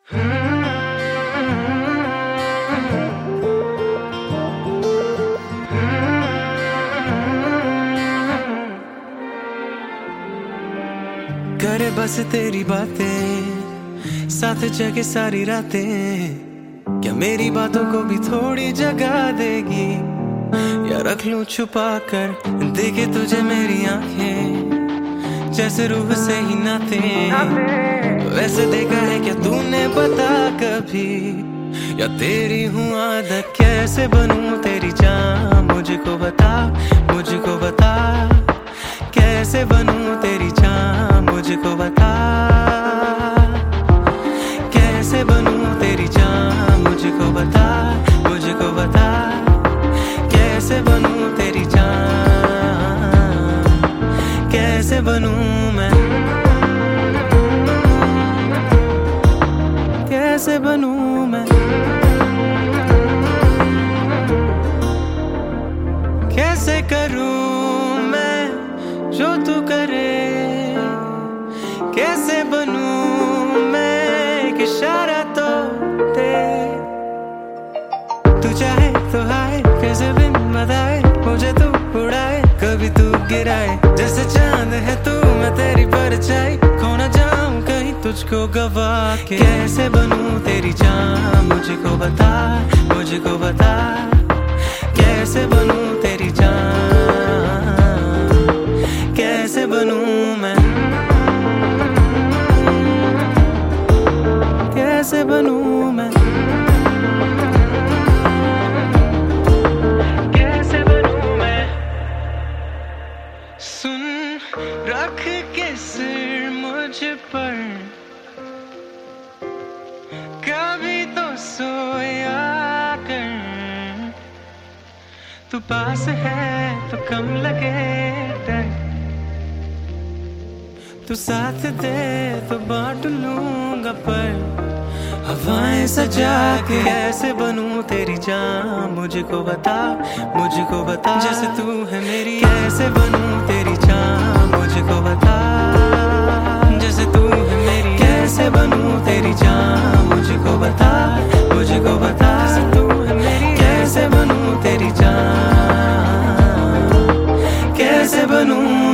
करे बस तेरी बातें साथ जगह सारी रातें, क्या मेरी बातों को भी थोड़ी जगह देगी? या रख लूं छुपा कर देखे तुझे मेरी आंखें, जैसे रूह से ही नाते। वैसे देखा है क्या तूने बता कभी, या तेरी हूँ आदत? कैसे बनूं तेरी जान मुझको बता, मुझको बता। कैसे बनूं तेरी जान मुझको बता, कैसे बनूं तेरी जान मुझको बता, मुझको बता। कैसे बनूं तेरी जान, कैसे बनूं मैं, कैसे बनूं मैं, कैसे करूं मैं जो तू करे? कैसे बनूं मैं एक इशारा तो दे? तू चाहे तो आए कैसे बिन बताए, मुझे तू उड़ाए कभी तू गिराए। जैसे चांद है तू मैं तेरी परछाई, खो ना जाऊं कहीं तुझको गवा के। कैसे बनूं तेरी जान मुझको बता, मुझको बता। कैसे बनूं तेरी जान, कैसे बनूं मैं, कैसे बनूं मैं, कैसे बनूं मैं। सुन रख के सिर मुझ पर, कभी तो सोया कर। तू पास है तो कम लगे डर, तू साथ दे तो बांट लूंगा पर हवाएं सजा के। कैसे बनूं तेरी जान मुझको बता, मुझको बता। जैसे तू है मेरी, कैसे बनूं तेरी जान मुझको बता। जैसे तू है मेरी, कैसे बनूं तेरी जान मुझको बता, मुझको बता। जैसे तू है मेरी, कैसे बनूं तेरी जान, कैसे बनूं